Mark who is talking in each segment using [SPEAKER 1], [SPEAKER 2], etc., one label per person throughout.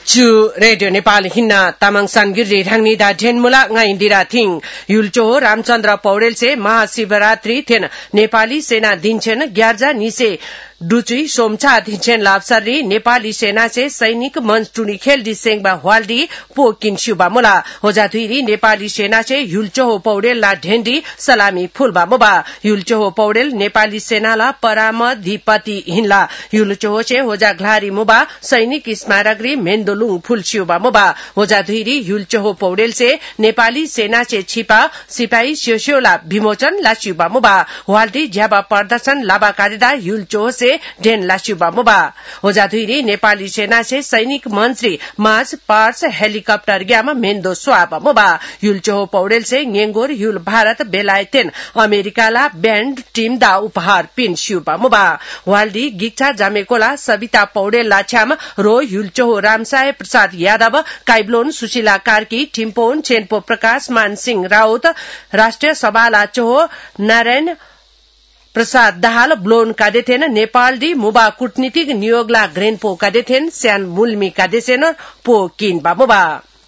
[SPEAKER 1] चु रेडियो नेपाल हिन्ना तामाङ सानगिरी ढांगनी दा ढेनमुला ngaindira थिङ युलचो रामचन्द्र पौडेल से महाशिवरात्रि थेन नेपाली सेना दिन्छेन ग्यार्जा निसे डुचुई सोमछा दिन्छेन लाभसरी नेपाली सेना से सैनिक मंच टुनी खेल दि सेंगबा हवालदी पोकिन शुबा मुला होजाथुइरी नेपाली सेना से युलचो पौडेल ला ढेंडी सलामी फुलबा मुबा युलचो पौडेल नेपाली सेना ला परामधिपति हिनला युलचो से होजा ग्लारी मुबा सैनिक स्मारकरी मेन्दोलुङ फुलस्युबा मुबा होजाथुइरी युलचो पौडेल से नेपाली सेना से छिपा सिपाही स्योस्योला विमोचन लास्युबा मुबा हवालदी ज्याबा प्रदर्शन लाबा कारिदा युलचो से ढेन लास्युबा मुबा होजाथुइरी नेपाली सेना से सैनिक मंत्री मार्च पार्स हेलिकप्टर ग्याम मेन्दो स्वाबा मुबा युलचो पौडेल से ङेंगोर युल भारत बेलायतेन अमेरिकाला बैंड टीम दा उपहार पिन स्युबा मुबा हवालदी गिक्छा जामेकोला सविता पौडेल लाछाम रो युलचो रामसाय प्रसाद यादव काइब्लोन सुशीला कार्की टिम्पोन चेनपो प्रकाश मानसिंह राउत राष्ट्रिय सभाला चोहो नारायण प्रसाद दाहाल ब्लोन कादेथेन नेपाल दी मुबा कूटनीतिक नियोगला ग्रेनपो कादेथेन स्यान मुल्मी कादेसेन पो किनबा मुबा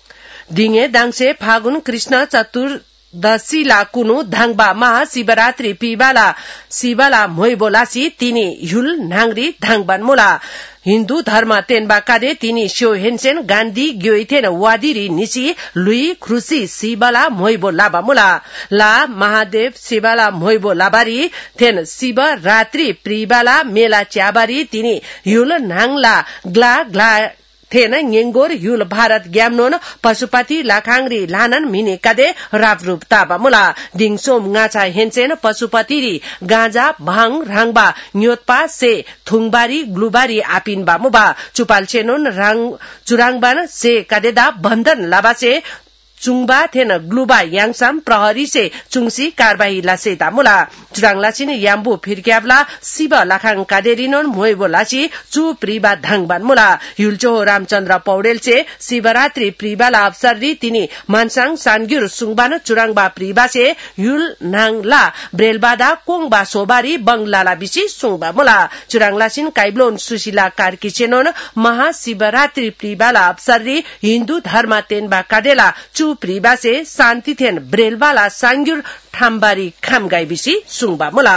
[SPEAKER 1] दिङे दाङसे फागुन कृष्ण चतुर्दशी ला कुनु धाङबा महाशिवरात्रि पिबाला शिवला मोइबोलासी तिनी युल नांगरी धाङबान मुला हिन्दू धर्म तेनबा कादे तिनी स्यो हेनसेन गान्धी ग्योइथेन वादिरी निसी लुई खुसी शिवला मोइबो लाबा मुला ला महादेव शिवला मोइबो लाबारी थेन शिव रात्रि प्रिबाला मेला च्याबारी तिनी युल नाङला ग्ला ग्ला थेन ङेंगोर युल भारत ग्यामनोन पशुपति लाखांगरी लानन मिने कादे रापरूप ताबा मुला दिङसोम गाछा हेनसेन पशुपतिरी गांजा भाङ राङबा न्योतपा से थुङबारी ग्लुबारी आपिनबा मुबा चुपाल चेनोन राङ चुराङबान से कादेदा बन्धन लाबासे चुङबा थेन ग्लुबा याङसाम प्रहरी से चुङसी कारबाही लासेता मुला चुराङलासिन याम्बु फिरक्याबला शिव लाखाङ कादेरिनोन मोइबो लासी चु प्रिबा धाङबान मुला युलचो रामचन्द्र पौडेल से शिवरात्रि प्रिबाला अवसररी तिनी मानसाङ सानग्युर सुङबान चुराङबा प्रिबा से युल नाङला ब्रेलबादा कोङबा सोबारी बंगलाला बिसी सुङबा मुला चुराङलासिन काइब्लोन सुशीला कार्की चेनोन महाशिवरात्रि प्रिबाला अवसररी हिन्दू धर्म तेनबा कादेला प्रिबा से शान्ति थेन ब्रेलवाला सांग्युर ठाम्बारी खामगाई बिसी सुङबा मुला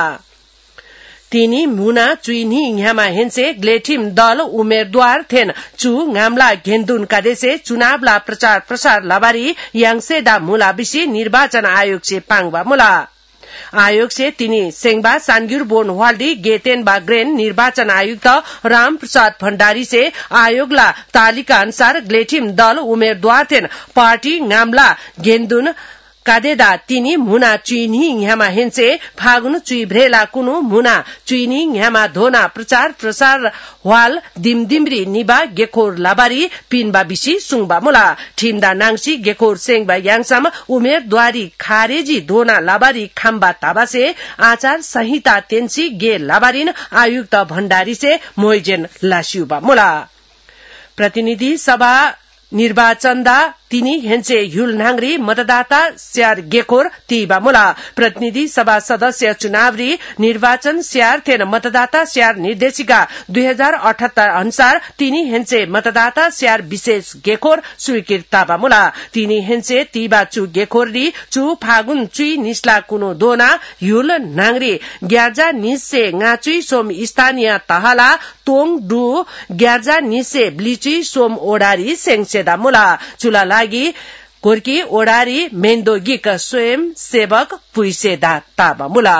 [SPEAKER 1] तिनी मुना चुइनी ह्यामा हेन्से ग्लेठिम दल उम्मेदवार थेन चु गामला घेन्दुन कादेसे चुनावला प्रचार प्रसार लाबारी याङसे दा मुला बिसी निर्वाचन आयोग से पाङबा मुला आयोग से तिनी सेंगबा सानग्युर बोन हवाल्डी गेतेन बाग्रेन निर्वाचन आयुक्त राम प्रसाद भण्डारी से आयोगला तालिका अनुसार ग्लेठिम दल उम्मेदवार थेन पार्टी गामला घेन्दुन कादेदा तिनी मुना चुइनी ह्यामा हेन्से फागुन चुइ भ्रेला कुनु मुना चुइनी ह्यामा धोना प्रचार प्रसार हवाल दिमदिमरी निबा गेखोर लाबारी पिनबा बिसी सुङबा मुला ठिमदा नाङसी गेखोर सेंगबा याङसाम उम्मेदवारी खारेजी धोना लाबारी खाम्बा ताबासे आचार संहिता तेन्सी गे लाबारिन आयुक्त भण्डारी से मोइजेन लास्युबा मुला प्रतिनिधि सभा निर्वाचनदा तिनी हेन्से युल नांगरी मतदाता स्यार गेखोर तीबा मुला प्रतिनिधि सभा सदस्य चुनावरी निर्वाचन स्यार थेन मतदाता स्यार निर्देशिका 2078 अनुसार तिनी हेन्से मतदाता स्यार विशेष गेखोर स्वीकृत ताबा मुला तिनी हेन्से तीबा चु गेखोररी चु फागुन चुई निस्ला कुनो दोना युल नांगरी ग्यार्जा निसे गाचुई सोम स्थानीय तहला तोङ डु ग्यार्जा निसे ब्लिचुई सोम ओडारी सेंगसेदा मुला चुला लागि कोर्की ओडारी मेन्दोगिक स्वयं सेवक पुइसेदा ताबा मुला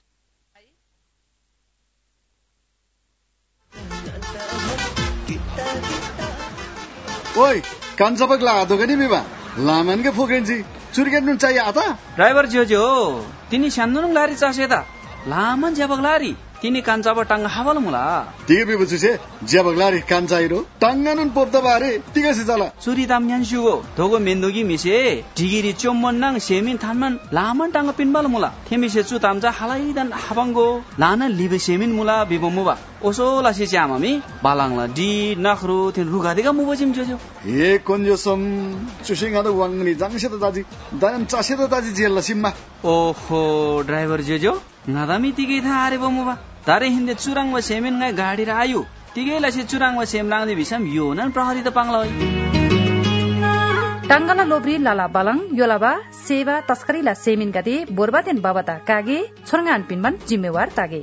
[SPEAKER 2] ओइ कान्छपक ला आदो गनी बिबा लामन के फोकेन्जी चुरकेट नुन चाहिए आता
[SPEAKER 3] ड्राइभर जोजो तिनी सान्नुन लारी चासेदा लामन ज्याबक लारी तिनी कान्छाब टाङ हावल मुला
[SPEAKER 2] तिगे बिबुछुसे ज्याबक लारी कान्छाइरो टाङानुन पोप्दा बारे तिगेसे जाला
[SPEAKER 3] सुरी दाम न्यान्सुगो धोगो मेन्दोगी मिसे ढिगिरी चोमन्नाङ सेमिन थानमन लामन टाङ पिनबाल मुला थेमिसे चु तामजा हालाइदान हाबांगो लाना लिबे सेमिन मुला बिबो मुबा ओसो लासे च्यामामी बालाङला डि नखरु थेन रुगादेगा मुबजिम जोजो
[SPEAKER 2] ए कोन्जोसम चुसिङा द वाङनी जाङसे त दाजी दानम चासे त दाजी जेल सिम्मा
[SPEAKER 3] ओहो ड्राइभर जोजो नादामी तिगे था आरे बमुबा तारे हिन्द चुराङ व सेमेन गाडी र आयो तिगैला से चुराङवा सेमलाङ दे बिसम यो नन प्रहरी त पाङलय
[SPEAKER 4] टांगला लोब्री लाला बालङ योलाबा सेवा तस्करीला सेमिन गते बोरबातेन बाबता कागे छोरंगान पिनबन जिम्मेवार तागे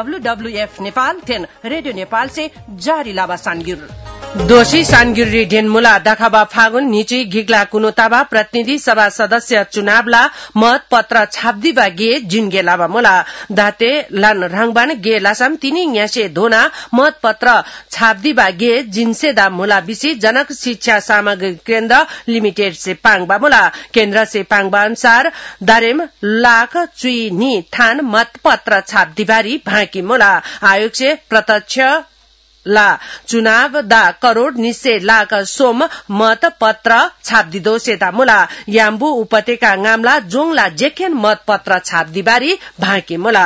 [SPEAKER 1] WWF नेपाल थेन रेडियो नेपाल से जारी लाबा सानगिर दोषी सानगिरी ढेनमुला दखाबा फागुन निची घिग्ला कुनुताबा प्रतिनिधि सभा सदस्य चुनावला मत पत्र छाप्दिबा गे जिनगे लाबा मुला दाते लान राङबान गे लासाम तिनी न्यासे धोना मत पत्र छाप्दिबा गे जिनसेदा मुला बिसी जनक शिक्षा सामग्री केन्द्र लिमिटेड से पाङबा मुला केन्द्र से पाङबा अनुसार दारेम लाख चुई नि थान मत पत्र छाप्दिबारी भाकी मुला आयोग से प्रत्यक्ष ला चुनाव दा करोड़ निश्चय लाख सोम मत पत्र छाप्दिदो सेता मुला याम्बु उपत्यका गामला जोङला जेखेन मत पत्र छाप्दिबारी भाके मुला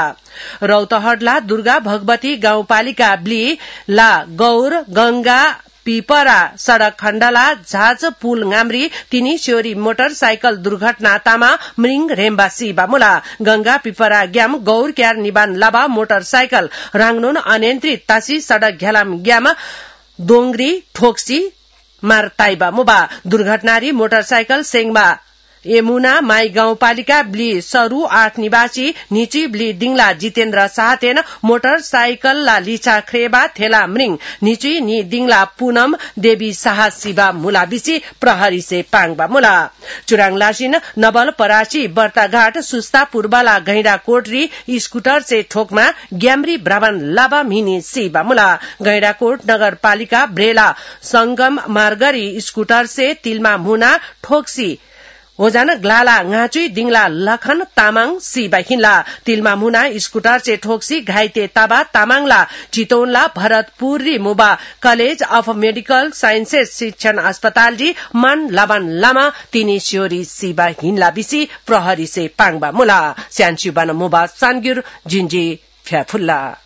[SPEAKER 1] रौतहटला दुर्गा भगवती गाउँपालिका ब्ली ला गौर गंगा पिपरा सड़क खण्डला झाज पुल गाम्री तिनी स्योरी मोटरसाइकल दुर्घटनातामा मृङ रेम्बा सिबा मुला गंगा पिपरा ग्याम गौर क्यार निबान लाबा मोटरसाइकल राङनुन अनियन्त्रित तासी सड़क घ्यालाम ग्याम दोंगरी ठोक्सी मारताइबा मुबा दुर्घटनारी मोटरसाइकल सेङमा यमुना माई गाउँपालिका ब्ली सरु 8 निवासी निची ब्ली दिङला जितेन्द्र साहतेन मोटरसाइकल ला लिचा ख्रेबा थेला मृङ निची नि दिङला पूनम देवी साहा शिवा मुला बिसी प्रहरी से पाङबा मुला चुराङ लासिन नबल परासी बर्ताघाट सुस्ता पूर्वला गैंडा कोटरी स्कूटर से ठोकमा ग्याम्री ब्राह्मण लाबा मिनी शिवा मुला गैंडाकोट नगरपालिका ब्रेला संगम मार्गरी स्कूटर से तिलमा मुना ठोक्सी ओजान ग्लाला ngaचुई दिङला लखन तामाङ सिबा हिनला तिलमा मुना स्कूटर से ठोक्सी घाइते ताबा तामाङला चितौनला भरतपुरी मुबा कलेज अफ मेडिकल साइन्सेस शिक्षण अस्पताल जी मन लाबान लामा तिनी स्योरी सिबा हिनला बिसी प्रहरी से पाङबा मुला स्यानसी बन मुबा सानगिर जिन्जी फ्याफुल्ला